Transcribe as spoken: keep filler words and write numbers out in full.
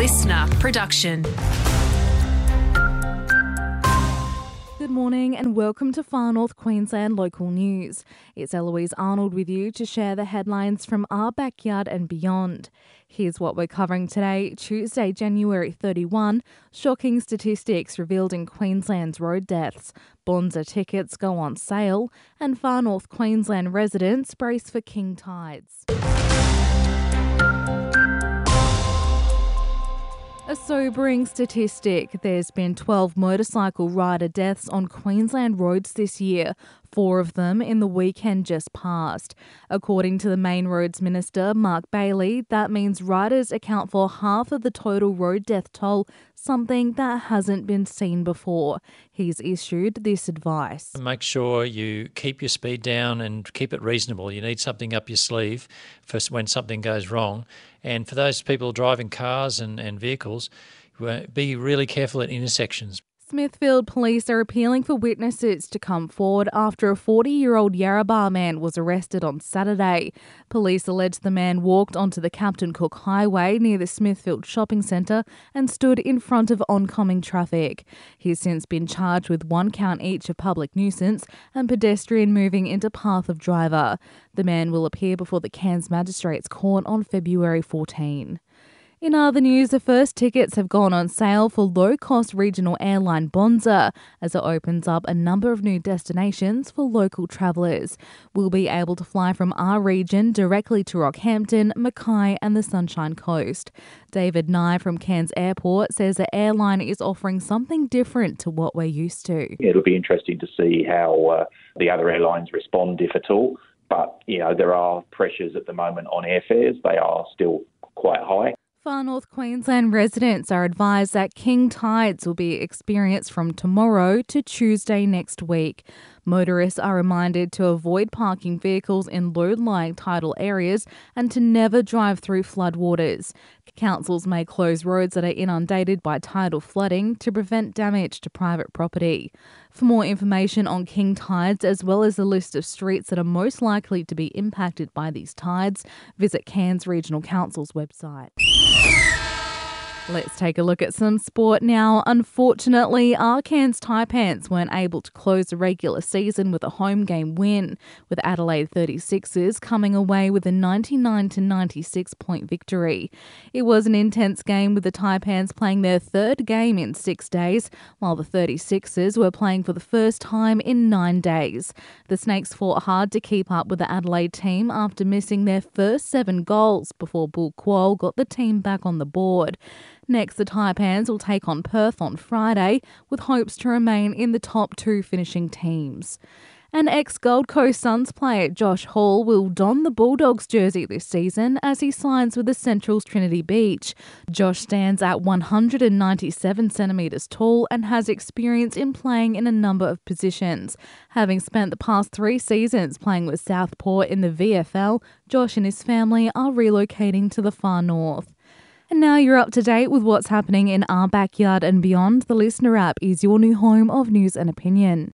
listener production. Good morning and welcome to Far North Queensland Local News. It's Eloise Arnold with you to share the headlines from our backyard and beyond. Here's what we're covering today, Tuesday, January thirty-first. Shocking statistics revealed in Queensland's road deaths. Bonza tickets go on sale, and Far North Queensland residents brace for king tides. A sobering statistic. There's been twelve motorcycle rider deaths on Queensland roads this year, four of them in the weekend just past. According to the Main Roads Minister, Mark Bailey, that means riders account for half of the total road death toll, something that hasn't been seen before. He's issued this advice. Make sure you keep your speed down and keep it reasonable. You need something up your sleeve for when something goes wrong. And for those people driving cars and, and vehicles, be really careful at intersections. Smithfield Police are appealing for witnesses to come forward after a forty-year-old Yarrabah man was arrested on Saturday. Police allege the man walked onto the Captain Cook Highway near the Smithfield Shopping Centre and stood in front of oncoming traffic. He's since been charged with one count each of public nuisance and pedestrian moving into path of driver. The man will appear before the Cairns Magistrates Court on February fourteenth. In other news, the first tickets have gone on sale for low-cost regional airline Bonza as it opens up a number of new destinations for local travellers. We'll be able to fly from our region directly to Rockhampton, Mackay and the Sunshine Coast. David Nye from Cairns Airport says the airline is offering something different to what we're used to. It'll be interesting to see how uh, the other airlines respond, if at all. But, you know, there are pressures at the moment on airfares. They are still quite high. Far North Queensland residents are advised that king tides will be experienced from tomorrow to Tuesday next week. Motorists are reminded to avoid parking vehicles in low-lying tidal areas and to never drive through floodwaters. Councils may close roads that are inundated by tidal flooding to prevent damage to private property. For more information on king tides, as well as a list of streets that are most likely to be impacted by these tides, visit Cairns Regional Council's website. Let's take a look at some sport now. Unfortunately, our Cairns Taipans weren't able to close the regular season with a home game win, with Adelaide thirty-sixers coming away with a ninety-nine to ninety-six point victory. It was an intense game with the Taipans playing their third game in six days, while the thirty-sixers were playing for the first time in nine days. The Snakes fought hard to keep up with the Adelaide team after missing their first seven goals before Bull Kuol got the team back on the board. Next, the Taipans will take on Perth on Friday, with hopes to remain in the top two finishing teams. An ex-Gold Coast Suns player, Josh Hall, will don the Bulldogs jersey this season as he signs with the Central's Trinity Beach. Josh stands at one hundred ninety-seven centimetres tall and has experience in playing in a number of positions. Having spent the past three seasons playing with Southport in the V F L, Josh and his family are relocating to the far north. And now you're up to date with what's happening in our backyard and beyond. The Listener app is your new home of news and opinion.